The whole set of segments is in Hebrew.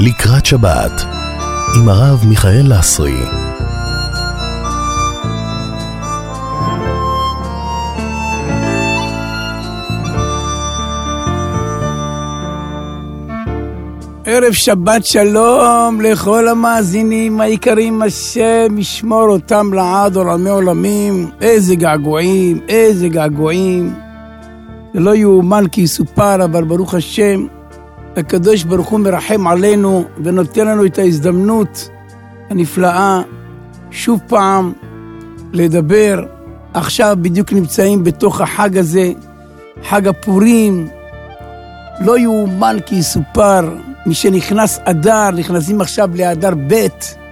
לקראת שבת עם הרב מיכאל לסרי. ערב שבת שלום לכל המאזינים היקרים, השם ישמור אותם לעד עולמי עולמים. איזה געגועים, איזה געגועים. זה לא יאומן כי יסופר, אבל ברוך השם, הקדוש ברוך הוא מרחם עלינו ונותן לנו את ההזדמנות הנפלאה שוב פעם לדבר. עכשיו בדיוק נמצאים בתוך החג הזה, חג הפורים. לא יאומן כי יסופר. משנכנס אדר, נכנסים עכשיו לאדר ב',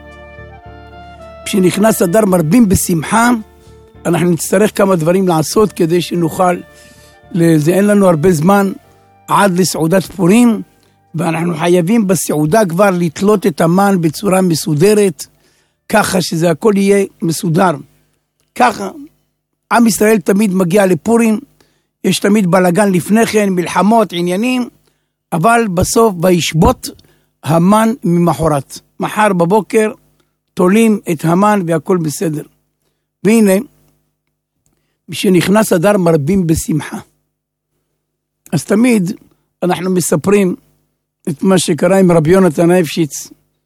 כשנכנס אדר מרבים בשמחה. אנחנו נצטרך כמה דברים לעשות כדי שנוכל, זה אין לנו הרבה זמן עד לסעודת פורים, ואנחנו חייבים בסעודה כבר לתלות את המן בצורה מסודרת, ככה שזה הכל יהיה מסודר. ככה, עם ישראל תמיד מגיע לפורים, יש תמיד בלגן לפני כן, מלחמות, עניינים, אבל בסוף בישבות המן ממחרת. מחר בבוקר תולים את המן והכל בסדר. והנה, כשנכנס אדר מרבים בשמחה. אז תמיד אנחנו מספרים את מה שקרה עם רבי יונתן אייבשיץ,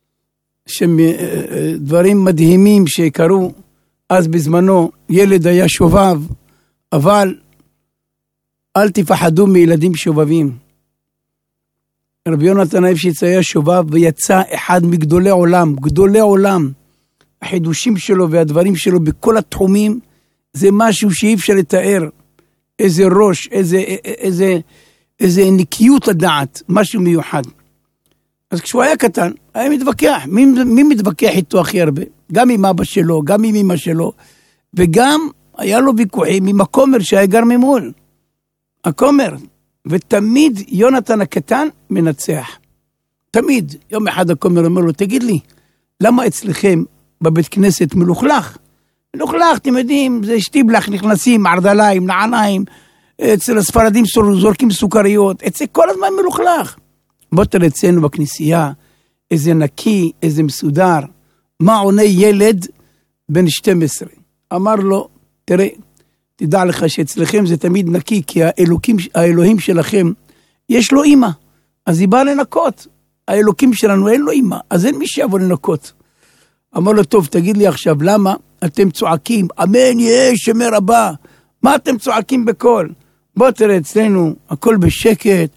דברים מדהימים שקרו אז בזמנו. ילד היה שובב, אבל אל תפחדו מילדים שובבים. רבי יונתן אייבשיץ היה שובב ויצא אחד מגדולי עולם, גדולי עולם. החידושים שלו והדברים שלו בכל התחומים, זה משהו שאי אפשר לתאר. איזה ראש, איזה נקיות הדעת, משהו מיוחד. אז כשהוא היה קטן, היה מתווכח. מי מתווכח איתו הכי הרבה? גם עם אבא שלו, גם עם אמא שלו, וגם היה לו ויכוחים עם הכומר שהיה גר ממול. הכומר. ותמיד יונתן הקטן מנצח. תמיד. יום אחד הכומר אומר לו, תגיד לי, למה אצלכם בבית כנסת מלוכלך? מלוכלך, אתם יודעים, זה שטיבלח, נכנסים, ערדליים, נעניים, אצל הספרדים זורקים סוכריות, אצל כל הזמן מלוכלך. בוא תראה אצלנו בכנסייה, איזה נקי, איזה מסודר. מה עונה ילד בן 12? אמר לו, תראה, תדע לך שאצלכם זה תמיד נקי, כי האלוהים שלכם, יש לו אמא, אז היא באה לנקות. האלוקים שלנו אין לו אמא, אז אין מי שיבוא לנקות. אמר לו, טוב, תגיד לי עכשיו, למה אתם צועקים, אמן יהיה שמר הבא, מה אתם צועקים בקול? בוא תראה אצלנו, הכל בשקט,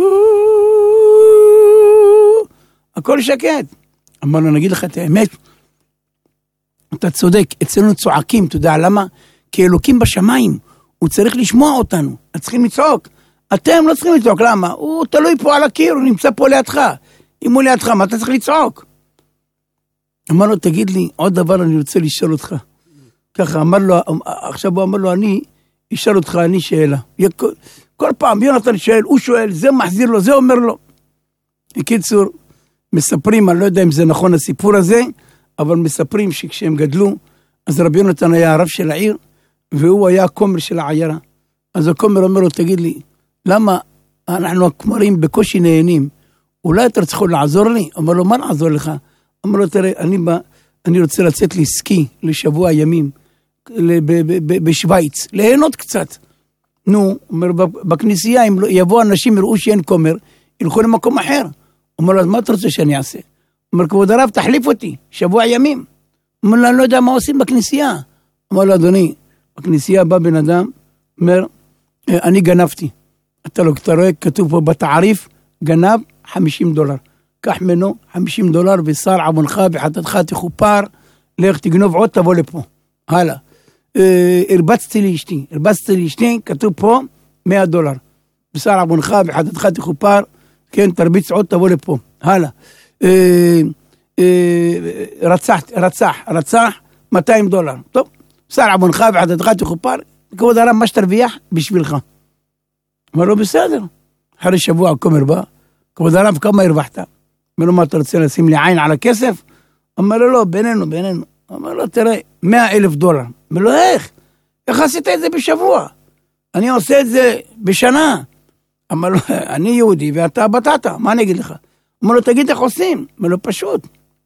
הכל שקט. אמר לו, נגיד לך את האמת, אתה צודק, אצלנו צועקים, אתה יודע למה? כי אלוקים בשמיים, הוא צריך לשמוע אותנו, צריכים לצעוק. אתם לא צריכים לצעוק, למה? הוא תלוי פה על הקיר, הוא נמצא פה לידך. אם הוא לידך, מה אתה צריך לצעוק? אמר לו, תגיד לי, עוד דבר אני רוצה לשאול אותך. ככה, אמר לו, עכשיו הוא אמר לו, אני אשאל אותך, אני שאלה. כל פעם יונתן שואל, הוא שואל, זה מחזיר לו, זה אומר לו. בקיצור, מספרים, אני לא יודע אם זה נכון הסיפור הזה, אבל מספרים שכשהם גדלו, אז רבי יונתן היה הרב של העיר, והוא היה הכומר של העיירה. אז הכומר אומר לו, תגיד לי, למה אנחנו הכומרים בקושי נהנים? אולי אתה צריך לעזור לי? אמר לו, מה לעזור לך? אמר לו, תראה, אני רוצה לצאת לסקי לשבוע ימים, בשוויץ, ליהנות קצת. נו, אומר, בכנסייה, אם יבוא אנשים יראו שאין כומר, ילכו למקום אחר. אמר לו, אז מה אתה רוצה שאני אעשה? אומר, כבוד הרב, תחליף אותי, שבוע ימים. אמר לו, אני לא יודע מה עושים בכנסייה. אמר לו, אדוני, בכנסייה בא בן אדם, אומר, אני גנבתי. אתה רואה, כתוב פה בתעריף, גנב $50. קח ממנו $50 ושר עוונך וחטאתך תכופר, לך תגנוב עוד, תבוא לפה. הלאה. הרבצתי לאשתי, כתוב פה $100. ושר עוונך וחטאתך תכופר, כן, תרביץ עוד, תבוא לפה. הלאה. רצח $200. טוב, שר עוונך וחטאתך תכופר, כבוד הרב, מה שתרוויח בשבילך. אמר לו, בסדר. אחרי שבוע הכומר בא, כבוד הרב, כמה הרווחת? אמר לו, מה אתה רוצה לשים לי עין על הכסף? אמר לו, לא, בינינו. אמר לו, תראה, $100,000. אמר לו, איך עשית את זה בשבוע? אני עושה את זה בשנה. אמר לו, אני יהודי ואתה בטטה, מה אני אגיד לך? אמר לו, תגיד איך עושים? אמר לו, פשוט.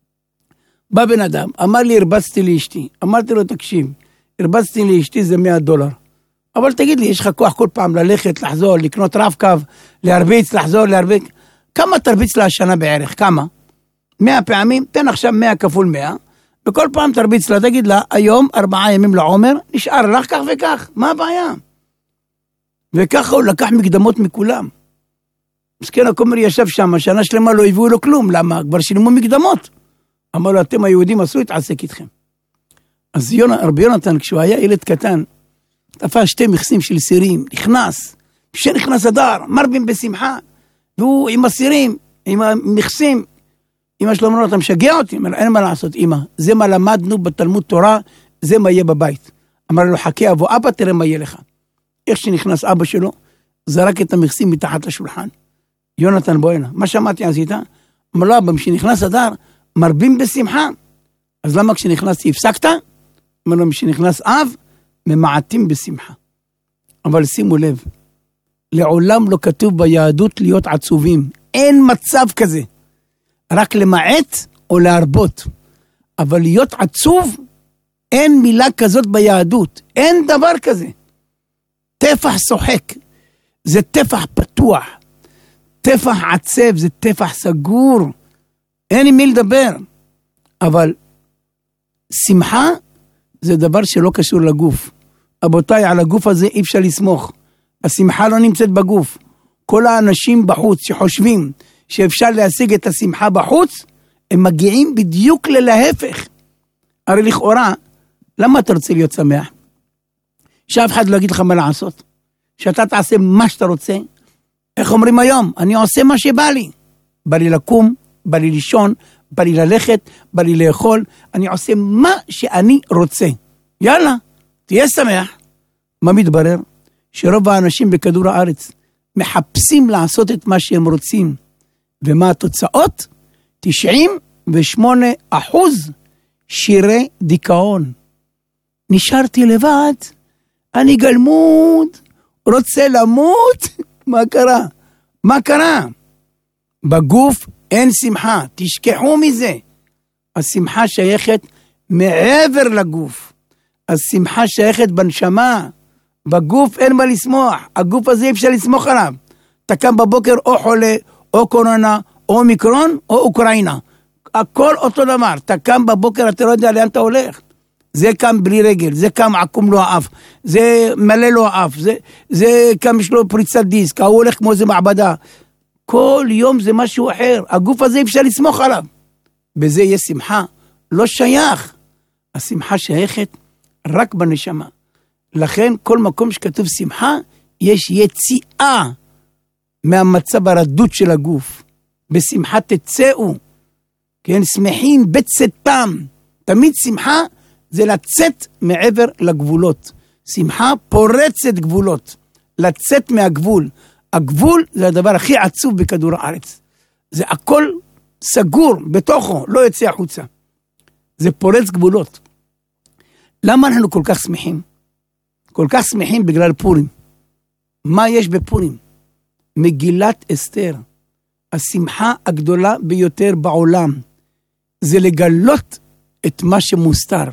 בא בן אדם, אמר לי, הרבצתי לאשתי. אמרתי לו, תקשיב, הרבצתי לאשתי זה $100. אבל תגיד לי, יש לך כוח כל פעם ללכת, לחזור, לקנות רב-קו, להרביץ, לחזור, להרביץ. כמה תרביץ לה השנה בערך? כמה? 100 פעמים, תן עכשיו 100 כפול 100, וכל פעם תרביץ לה, תגיד לה, היום 4 ימים לעומר, נשאר לך כך וכך, מה הבעיה? וככה הוא לקח מקדמות מכולם. מסכן הכומר ישב שם, שנה שלמה לא הביאו לו כלום, למה? כבר שילמו מקדמות. אמר לו, אתם היהודים אסור להתעסק איתכם. אז רבי יונתן, כשהוא היה ילד קטן, תפס 2 מכסים של סירים, נכנס, כשנכנס אדר, מרבים בשמחה, והוא עם הסירים, עם המכסים, אמא שלו אמרה לו, אתה משגע אותי? אמר, אין מה לעשות, אמא, זה מה למדנו בתלמוד תורה, זה מה יהיה בבית. אמר לו, חכה אבו אבא, תראה מה יהיה לך. איך שנכנס אבא שלו, זרק את המכסים מתחת לשולחן. יונתן בואנה, מה שמעתי עשית? אמר לו, אבא, כשנכנס אדר, מרבים בשמחה. אז למה כשנכנסתי הפסקת? אמר לו, כשנכנס אב, ממעטים בשמחה. אבל שימו לב, לעולם לא כתוב ביהדות להיות עצובים. אין מצב כזה. רק למעט או להרבות. אבל להיות עצוב, אין מילה כזאת ביהדות. אין דבר כזה. טפח שוחק. זה טפח פתוח. טפח עצב זה טפח סגור. אין עם מי לדבר. אבל שמחה זה דבר שלא קשור לגוף. רבותיי, על הגוף הזה אי אפשר לסמוך. השמחה לא נמצאת בגוף. כל האנשים בחוץ שחושבים שאפשר להשיג את השמחה בחוץ, הם מגיעים בדיוק להפך. הרי לכאורה, למה אתה רוצה להיות שמח? שאף אחד לא יגיד לך מה לעשות. שאתה תעשה מה שאתה רוצה. איך אומרים היום? אני עושה מה שבא לי. בא לי לקום, בא לי לישון, בא לי ללכת, בא לי לאכול. אני עושה מה שאני רוצה. יאללה, תהיה שמח. מה מתברר? שרוב האנשים בכדור הארץ מחפשים לעשות את מה שהם רוצים. ומה התוצאות? 98% שירי דיכאון. נשארתי לבד, אני גלמוד, רוצה למות. מה קרה? מה קרה? בגוף אין שמחה, תשכחו מזה. השמחה שייכת מעבר לגוף. השמחה שייכת בנשמה. בגוף אין מה לשמוח. הגוף הזה אפשר לסמוך עליו. אתה קם בבוקר או חולה, או קורונה, או מיקרון, או אוקראינה. הכל אותו דבר. אתה קם בבוקר, אתה לא יודע לאן אתה הולך. זה קם בלי רגל, זה קם עקום לו האף, זה מלא לו האף, זה קם יש לו פריצת דיסק, הוא הולך כמו איזה מעבדה. כל יום זה משהו אחר. הגוף הזה אפשר לסמוך עליו. בזה יש שמחה. לא שייך. השמחה שייכת רק בנשמה. לכן כל מקום שכתוב שמחה, יש יציאה מהמצב הרדות של הגוף. בשמחה תצאו. כן, שמחים בצאתם. תמיד שמחה זה לצאת מעבר לגבולות. שמחה פורצת גבולות. לצאת מהגבול. הגבול זה הדבר הכי עצוב בכדור הארץ. זה הכל סגור בתוכו, לא יוצא החוצה. זה פורץ גבולות. למה אנחנו כל כך שמחים? כל כך שמחים בגלל פורים. מה יש בפורים? מגילת אסתר. השמחה הגדולה ביותר בעולם. זה לגלות את מה שמוסתר.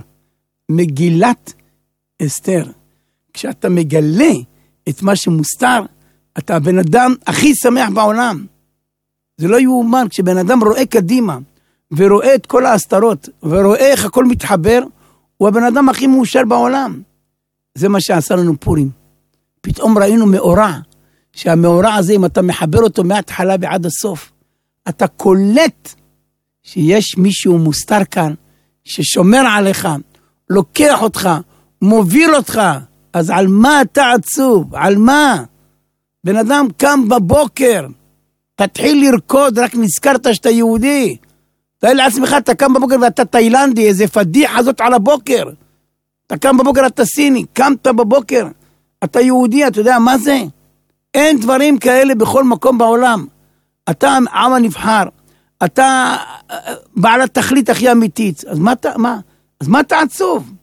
מגילת אסתר. כשאתה מגלה את מה שמוסתר, אתה הבן אדם הכי שמח בעולם. זה לא יאומן, כשבן אדם רואה קדימה, ורואה את כל ההסתרות, ורואה איך הכל מתחבר, הוא הבן אדם הכי מאושר בעולם. זה מה שעשה לנו פורים. פתאום ראינו מאורע, שהמאורע הזה, אם אתה מחבר אותו מההתחלה ועד הסוף, אתה קולט שיש מישהו מוסתר כאן, ששומר עליך, לוקח אותך, מוביל אותך. אז על מה אתה עצוב? על מה? בן אדם קם בבוקר, תתחיל לרקוד, רק נזכרת שאתה יהודי. תאר לעצמך, אתה קם בבוקר ואתה תאילנדי, איזה פדיחה זאת על הבוקר. אתה קם בבוקר, אתה סיני, קמת בבוקר, אתה יהודי, אתה יודע מה זה? אין דברים כאלה בכל מקום בעולם. אתה עם הנבחר, אתה בעל התכלית הכי אמיתית, אז מה אתה עצוב?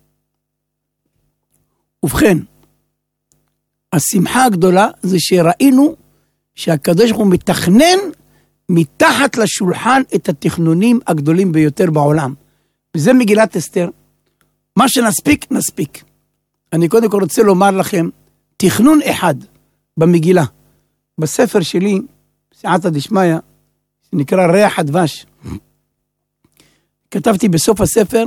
ובכן, השמחה הגדולה זה שראינו שהקדוש ברוך הוא מתכנן מתחת לשולחן את התכנונים הגדולים ביותר בעולם. וזה מגילת אסתר. מה שנספיק, נספיק. אני קודם כל רוצה לומר לכם, תכנון אחד במגילה, בספר שלי, סייעתא דשמיא, שנקרא ריח הדבש. כתבתי בסוף הספר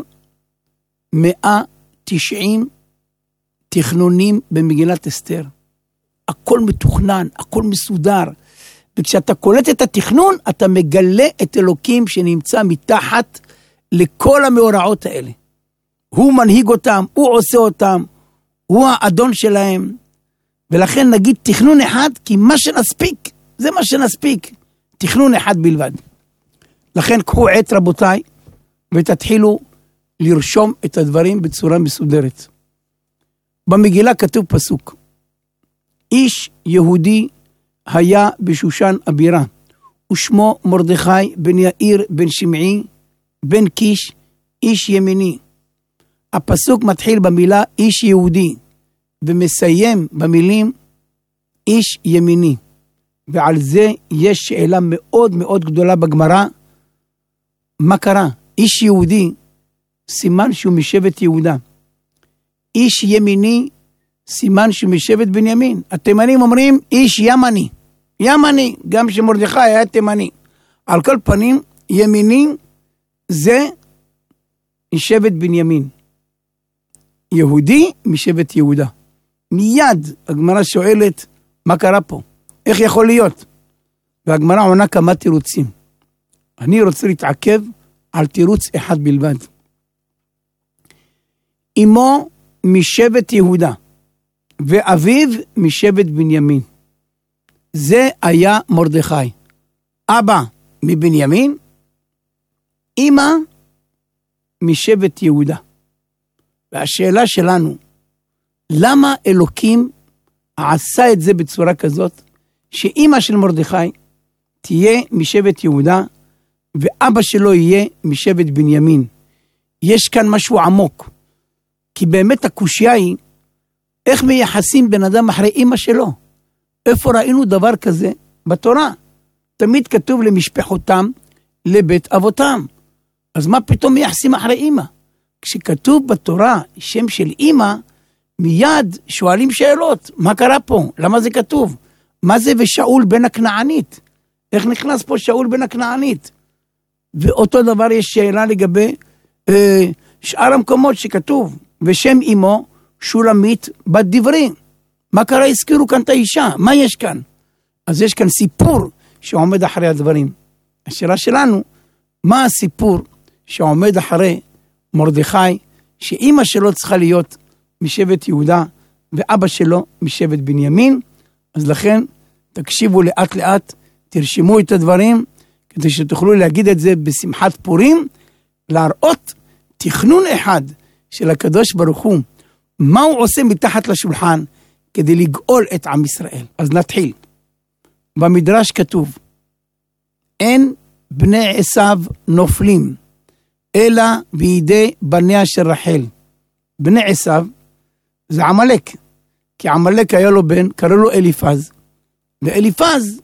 190 תכנונים במגילת אסתר. הכל מתוכנן, הכל מסודר. וכשאתה קולט את התכנון, אתה מגלה את אלוקים שנמצא מתחת לכל המאורעות האלה. הוא מנהיג אותם, הוא עושה אותם, הוא האדון שלהם. ולכן נגיד תכנון אחד, כי מה שנספיק, זה מה שנספיק. תכנון אחד בלבד. לכן קחו עת רבותיי, ותתחילו לרשום את הדברים בצורה מסודרת. במגילה כתוב פסוק, איש יהודי היה בשושן הבירה, ושמו מרדכי בן יאיר בן שמעי, בן קיש, איש ימיני. הפסוק מתחיל במילה איש יהודי, ומסיים במילים איש ימיני. ועל זה יש שאלה מאוד מאוד גדולה בגמרא, מה קרה? איש יהודי, סימן שהוא משבט יהודה. איש ימיני, סימן שהוא משבט בנימין. התימנים אומרים איש ימני. ימני, גם שמרדכי היה תימני. על כל פנים, ימיני זה משבט בנימין. יהודי משבט יהודה. מיד הגמרא שואלת, מה קרה פה? איך יכול להיות? והגמרא עונה כמה תירוצים. אני רוצה להתעכב על תירוץ אחד בלבד. אמו משבט יהודה, ואביו משבט בנימין. זה היה מרדכי. אבא מבנימין, אמא משבט יהודה. והשאלה שלנו, למה אלוקים עשה את זה בצורה כזאת, שאמא של מרדכי תהיה משבט יהודה, ואבא שלו יהיה משבט בנימין? יש כאן משהו עמוק, כי באמת הקושיה היא, איך מייחסים בן אדם אחרי אמא שלו? איפה ראינו דבר כזה? בתורה. תמיד כתוב למשפחותם, לבית אבותם. אז מה פתאום מייחסים אחרי אמא? כשכתוב בתורה שם של אמא, מיד שואלים שאלות, מה קרה פה? למה זה כתוב? מה זה ושאול בן הכנענית? איך נכנס פה שאול בן הכנענית? ואותו דבר יש שאלה לגבי שאר המקומות שכתוב, ושם אמו שולמית בת דברי. מה קרה? הזכירו כאן את האישה, מה יש כאן? אז יש כאן סיפור שעומד אחרי הדברים. השאלה שלנו, מה הסיפור שעומד אחרי מרדכי, שאמא שלו צריכה להיות משבט יהודה, ואבא שלו משבט בנימין? אז לכן, תקשיבו לאט לאט, תרשמו את הדברים, כדי שתוכלו להגיד את זה בשמחת פורים, להראות תכנון אחד של הקדוש ברוך הוא, מה הוא עושה מתחת לשולחן, כדי לגאול את עם ישראל. אז נתחיל. במדרש כתוב, אין בני עשיו נופלים, אלא בידי בניה של רחל. בני עשיו זה עמלק, כי עמלק היה לו בן, קראו לו אליפז, ואליפז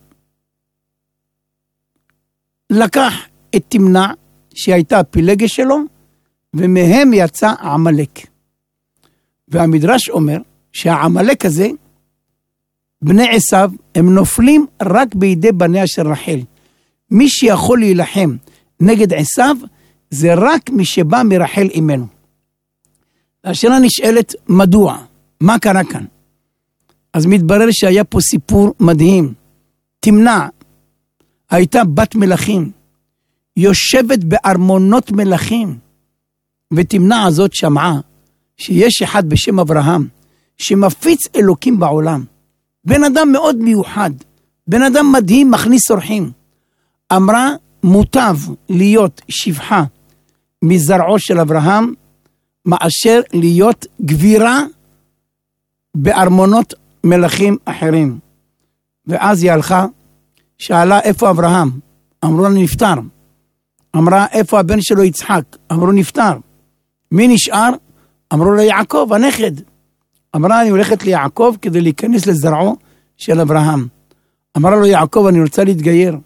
לקח את תמנע, שהייתה הפילגש שלו, ומהם יצא עמלק. והמדרש אומר, שהעמלק הזה, בני עשיו, הם נופלים רק בידי בניה של רחל. מי שיכול להילחם נגד עשיו, זה רק מי שבא מרחל אימנו. השאלה נשאלת, מדוע? מה קרה כאן? אז מתברר שהיה פה סיפור מדהים. תמנע, הייתה בת מלכים, יושבת בארמונות מלכים, ותמנע הזאת שמעה, שיש אחד בשם אברהם, שמפיץ אלוקים בעולם. בן אדם מאוד מיוחד, בן אדם מדהים, מכניס אורחים. אמרה, מוטב להיות שבחה מזרעו של אברהם, מאשר להיות גבירה בארמונות מלכים אחרים. ואז היא הלכה, שאלה איפה אברהם? אמרו לה נפטר. אמרה איפה הבן שלו יצחק? אמרו נפטר. מי נשאר? אמרו לה יעקב, הנכד. אמרה אני הולכת ליעקב כדי להיכנס לזרעו של אברהם. אמרה לו יעקב אני רוצה להתגייר.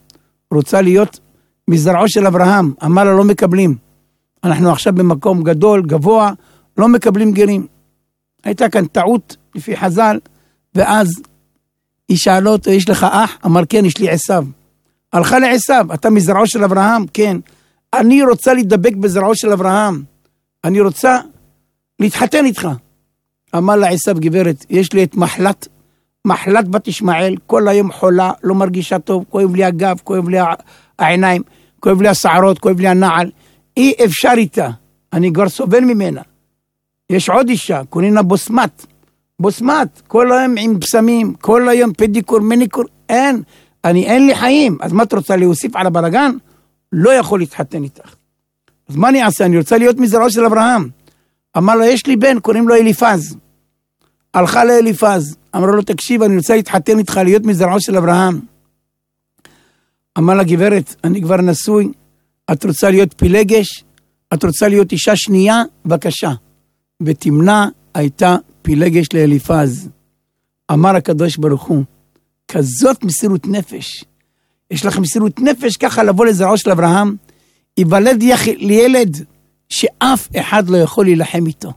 רוצה להיות מזרעו של אברהם, אמר לה לא מקבלים, אנחנו עכשיו במקום גדול, גבוה, לא מקבלים גרים. הייתה כאן טעות לפי חז"ל, ואז היא שאלה אותו, יש לך אח? אמר כן, יש לי עשיו. הלכה לעשיו, אתה מזרעו של אברהם? כן. אני רוצה להידבק בזרעו של אברהם, אני רוצה להתחתן איתך. אמר לה עשיו, גברת, יש לי את מחלת בת ישמעאל, כל היום חולה, לא מרגישה טוב, כואב לי הגב, כואב לי העיניים, כואב לי השערות, כואב לי הנעל, אי אפשר איתה, אני כבר סובל ממנה. יש עוד אישה, קוראים לה בוסמת, כל היום עם פסמים, כל היום פדיקור, מניקור, אין לי חיים, אז מה את רוצה להוסיף על הבלגן? לא יכול להתחתן איתך. אז מה אני אעשה? אני רוצה להיות מזרעו של אברהם. אמר לה, יש לי בן, קוראים לו אליפז. הלכה לאליפז, אמר לו, תקשיב, אני רוצה להתחתן איתך, להיות מזרעו של אברהם. אמר לה, גברת, אני כבר נשוי, את רוצה להיות פילגש, את רוצה להיות אישה שנייה, בבקשה. ותמנע הייתה פילגש לאליפז. אמר הקדוש ברוך הוא, כזאת מסירות נפש, יש לך מסירות נפש ככה לבוא לזרעו של אברהם, ייוולד לילד שאף אחד לא יכול להילחם איתו.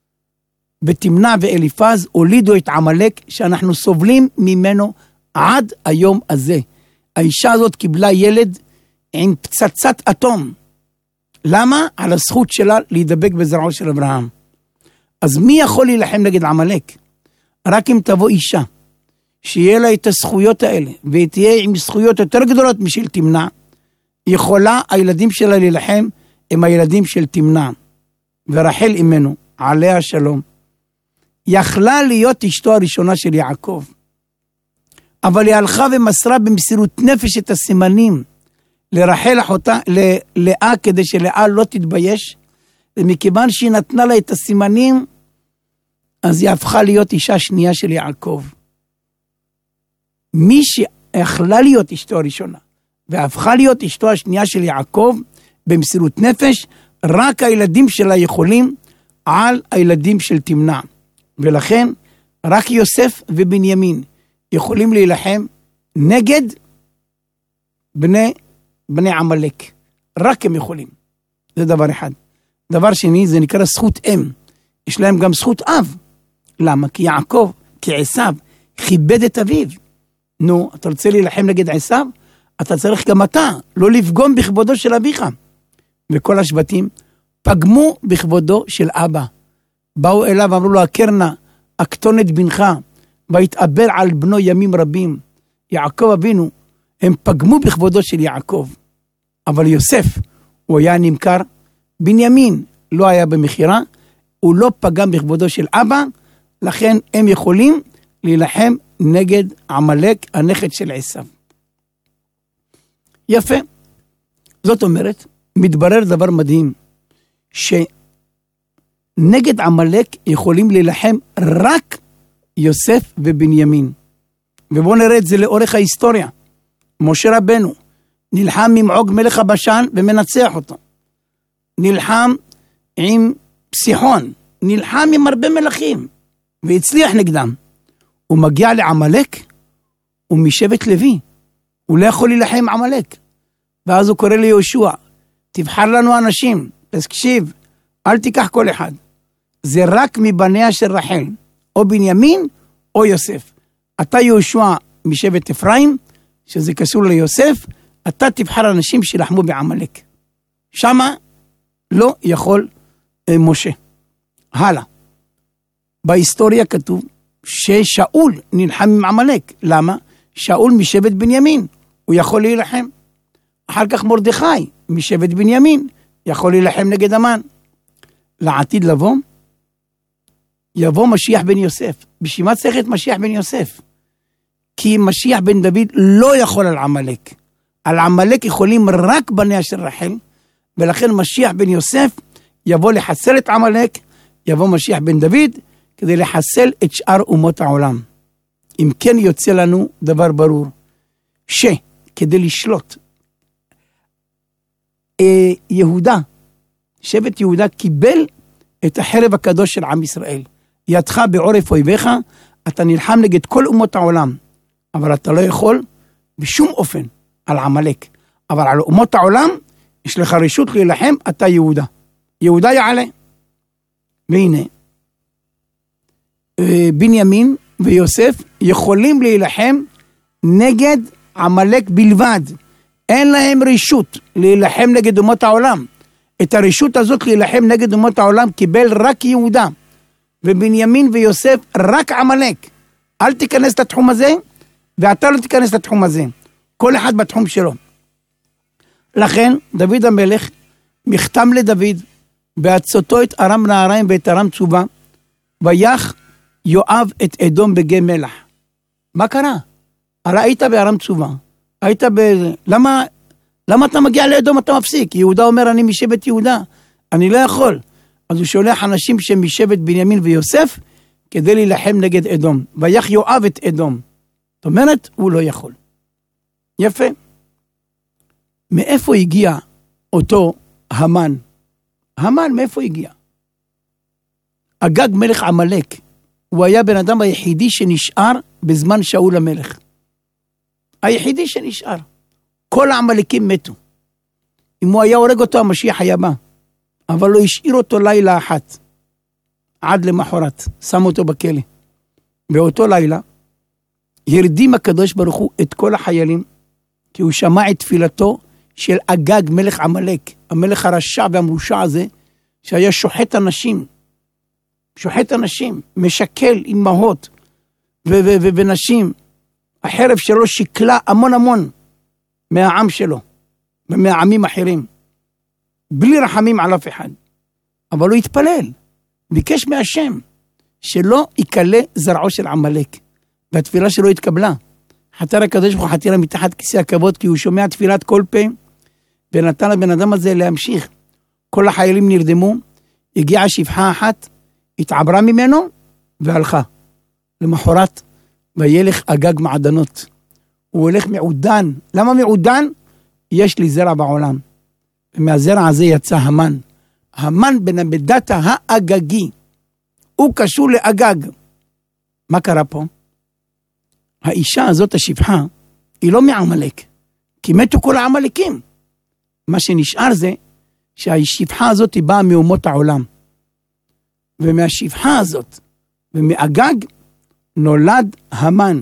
ותמנע ואליפז הולידו את עמלק שאנחנו סובלים ממנו עד היום הזה. האישה הזאת קיבלה ילד עם פצצת אטום. למה? על הזכות שלה להידבק בזרעו של אברהם. אז מי יכול להילחם נגד עמלק? רק אם תבוא אישה, שיהיה לה את הזכויות האלה, ותהיה עם זכויות יותר גדולות משל תמנע, יכולה הילדים שלה להילחם עם הילדים של תמנע. ורחל אמנו, עליה השלום, יכלה להיות אשתו הראשונה של יעקב, אבל היא הלכה ומסרה במסירות נפש את הסימנים לרחל אחותה, ללאה, כדי שלאה לא תתבייש, ומכיוון שהיא נתנה לה את הסימנים, אז היא הפכה להיות אישה שנייה של יעקב. מי שיכלה להיות אשתו הראשונה, והפכה להיות אשתו השנייה של יעקב, במסירות נפש, רק הילדים שלה יכולים על הילדים של תמנע. ולכן, רק יוסף ובנימין יכולים להילחם נגד בני עמלק. רק הם יכולים. זה דבר אחד. דבר שני, זה נקרא זכות אם. יש להם גם זכות אב. למה? כי יעקב, כעשיו, כיבד את אביו. נו, אתה רוצה להילחם נגד עשיו? אתה צריך גם אתה, לא לפגום בכבודו של אביך. וכל השבטים פגמו בכבודו של אבא. באו אליו, אמרו לו, הקרנה, הקטון את בנך, והתאבל על בנו ימים רבים. יעקב אבינו, הם פגמו בכבודו של יעקב. אבל יוסף, הוא היה נמכר, בנימין לא היה במחירה, הוא לא פגם בכבודו של אבא, לכן הם יכולים להילחם נגד עמלק, הנכד של עשיו. יפה. זאת אומרת, מתברר דבר מדהים, שנגד עמלק יכולים להילחם רק יוסף ובנימין. ובואו נראה את זה לאורך ההיסטוריה. משה רבנו נלחם עם עוג מלך הבשן ומנצח אותו. נלחם עם סיחון, נלחם עם הרבה מלכים, והצליח נגדם. הוא מגיע לעמלק, הוא משבט לוי, הוא לא יכול להילחם עם עמלק. ואז הוא קורא ליהושע, תבחר לנו אנשים, אז קשיב, אל תיקח כל אחד. זה רק מבניה של רחל, או בנימין או יוסף. אתה יהושע משבט אפרים, שזה קשור ליוסף, אתה תבחר אנשים שלחמו בעמלק. שמה לא יכול משה. הלאה. בהיסטוריה כתוב ששאול נלחם עם עמלק. למה? שאול משבט בנימין, הוא יכול להילחם. אחר כך מרדכי משבט בנימין, יכול להילחם נגד המן. לעתיד לבוא, יבוא משיח בן יוסף. בשביל מה צריך את משיח בן יוסף? כי משיח בן דוד לא יכול על עמלק. על עמלק יכולים רק בניה של רחל, ולכן משיח בן יוסף יבוא לחסל את עמלק, יבוא משיח בן דוד, כדי לחסל את שאר אומות העולם. אם כן יוצא לנו דבר ברור, שכדי לשלוט, יהודה, שבט יהודה קיבל את החרב הקדוש של עם ישראל. ידך בעורף אויביך, אתה נלחם נגד כל אומות העולם, אבל אתה לא יכול בשום אופן על עמלק. אבל על אומות העולם, יש לך רשות להילחם, אתה יהודה. יהודה יעלה. והנה, בנימין ויוסף יכולים להילחם נגד עמלק בלבד. אין להם רשות להילחם נגד אומות העולם. את הרשות הזאת להילחם נגד אומות העולם קיבל רק יהודה. ובנימין ויוסף רק עמלק. אל תיכנס לתחום הזה, ואתה לא תיכנס לתחום הזה. כל אחד בתחום שלו. לכן, דוד המלך מכתם לדוד, בעצותו את ארם נהריים ואת ארם צובה, ויח יואב את אדום בגיא מלח. מה קרה? הרי היית בארם צובה. היית למה אתה מגיע לאדום, אתה מפסיק? יהודה אומר, אני משבט יהודה. אני לא יכול. אז הוא שולח אנשים שמשבט בנימין ויוסף, כדי להילחם נגד אדום. ויח יואב את אדום. זאת אומרת, הוא לא יכול. יפה. מאיפה הגיע אותו המן? המן מאיפה הגיע? אגג מלך עמלק. הוא היה בן אדם היחידי שנשאר בזמן שאול המלך. היחידי שנשאר. כל העמלקים מתו. אם הוא היה הורג אותו, המשיח היה בא. אבל לא השאיר אותו לילה אחת. עד למחרת. שם אותו בכלא. באותו לילה, הרדים הקדוש ברוך הוא את כל החיילים, כי הוא שמע את תפילתו של אגג מלך עמלק, המלך הרשע והמרושע הזה, שהיה שוחט אנשים. שוחט אנשים, משקל אמהות ונשים. החרב שלו שקלה המון מהעם שלו, ומהעמים אחרים. בלי רחמים על אף אחד. אבל הוא התפלל, ביקש מהשם, שלא יקלה זרעו של עמלק. והתפילה שלו התקבלה. חתר הקדוש ברוך הוא חתירה מתחת כיסא הכבוד, כי הוא שומע תפילת כל פה, ונתן לבן אדם הזה להמשיך. כל החיילים נרדמו, הגיעה שפחה אחת, התעברה ממנו, והלכה. למחרת, וילך אגג מעדנות. הוא הולך מעודן. למה מעודן? יש לי זרע בעולם. ומהזרע הזה יצא המן. המן בן המדתה האגגי. הוא קשור לאגג. מה קרה פה? האישה הזאת, השפחה, היא לא מעמלק. כי מתו כל העמלקים. מה שנשאר זה, שהשפחה הזאת היא באה מאומות העולם. ומהשפחה הזאת, ומאגג, נולד המן.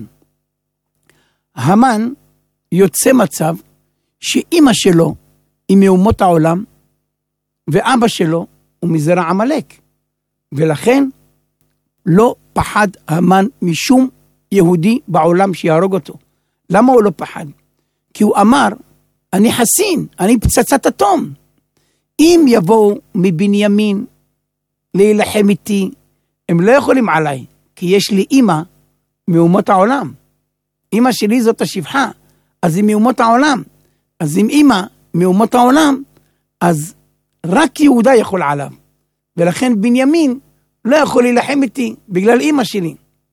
המן יוצא מצב, שאמא שלו היא מאומות העולם, ואבא שלו הוא מזרע עמלק. ולכן לא פחד המן משום יהודי בעולם שיהרוג אותו. למה הוא לא פחד? כי הוא אמר, אני חסין, אני פצצת אטום. אם יבואו מבנימין להילחם איתי, הם לא יכולים עליי, כי יש לי אמא מאומות העולם. אמא שלי זאת השפחה, אז היא מאומות העולם. אז אם אמא מאומות העולם, אז רק יהודה יכול עליו. ולכן בנימין לא יכול להילחם איתי בגלל אמא שלי.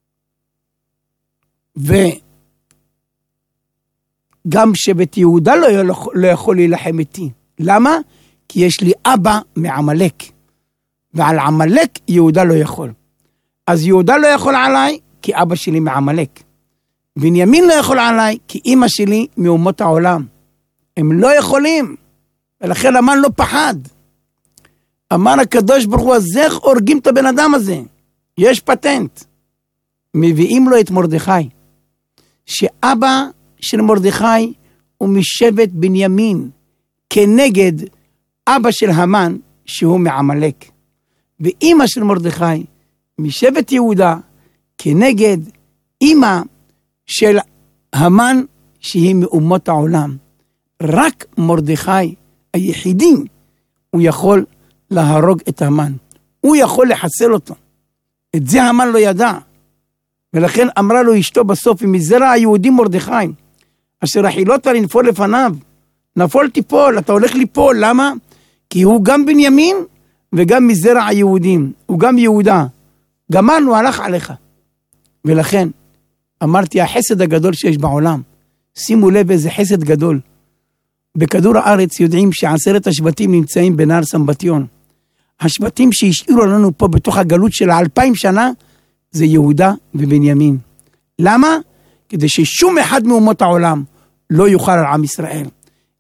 וגם שבט יהודה לא יכול להילחם איתי. למה? כי יש לי אבא מעמלק. ועל עמלק יהודה לא יכול. אז יהודה לא יכול עליי, כי אבא שלי מעמלק. בנימין לא יכול עליי, כי אמא שלי מאומות העולם. הם לא יכולים. ולכן המן לא פחד. אמר הקדוש ברוך הוא, אז איך הורגים את הבן אדם הזה? יש פטנט. מביאים לו את מרדכי. שאבא של מרדכי הוא משבט בנימין, כנגד אבא של המן שהוא מעמלק. ואמא של מרדכי משבט יהודה, כנגד אמא של המן שהיא מאומות העולם. רק מרדכי היחידי הוא יכול להרוג את המן. הוא יכול לחסל אותו. את זה המן לא ידע. ולכן אמרה לו אשתו בסוף, מזרע היהודי מרדכי, אשר החילותא לנפול לפניו, נפול תיפול, אתה הולך ליפול, למה? כי הוא גם בנימין וגם מזרע היהודים, הוא גם יהודה. גמרנו, הלך עליך. ולכן אמרתי, החסד הגדול שיש בעולם, שימו לב איזה חסד גדול. בכדור הארץ יודעים ש10 השבטים נמצאים בנהר סמבטיון. השבטים שהשאירו לנו פה בתוך הגלות של 2000 שנה, זה יהודה ובנימין. למה? כדי ששום אחד מאומות העולם לא יוכל על עם ישראל.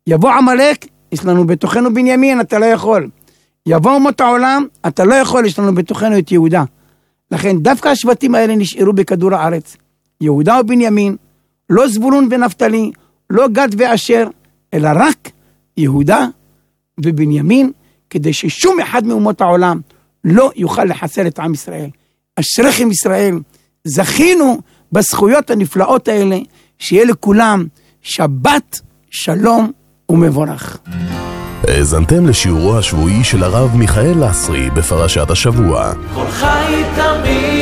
יבוא עמלק, יש לנו בתוכנו בנימין, אתה לא יכול. יבוא אומות העולם, אתה לא יכול, יש לנו בתוכנו את יהודה. לכן דווקא השבטים האלה נשארו בכדור הארץ. יהודה ובנימין, לא זבולון ונפתלי, לא גד ואשר, אלא רק יהודה ובנימין, כדי ששום אחד מאומות העולם לא יוכל לחסל את עם ישראל. אשריכם ישראל, זכינו בזכויות הנפלאות האלה, שיהיה לכולם שבת, שלום ומבורך. האזנתם לשיעורו השבועי של הרב מיכאל לסרי בפרשת השבוע. כל חי תמיד